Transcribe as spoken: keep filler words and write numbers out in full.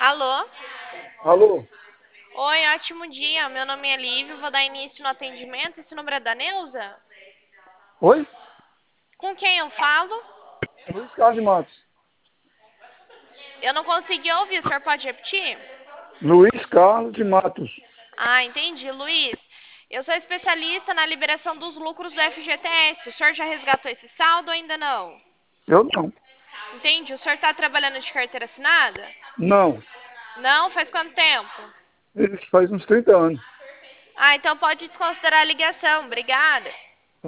Alô? Alô? Oi, ótimo dia. Meu nome é Lívia, vou dar início no atendimento. Esse número é da Neuza? Oi? Com quem eu falo? Luiz Carlos de Matos. Eu não consegui ouvir, o senhor pode repetir? Luiz Carlos de Matos. Ah, entendi. Luiz, eu sou especialista na liberação dos lucros do F G T S. O senhor já resgatou esse saldo ou ainda não? Eu não. Entendi. O senhor está trabalhando de carteira assinada? Não. Não? Faz quanto tempo? Isso faz uns trinta anos. Ah, então pode desconsiderar a ligação. Obrigada.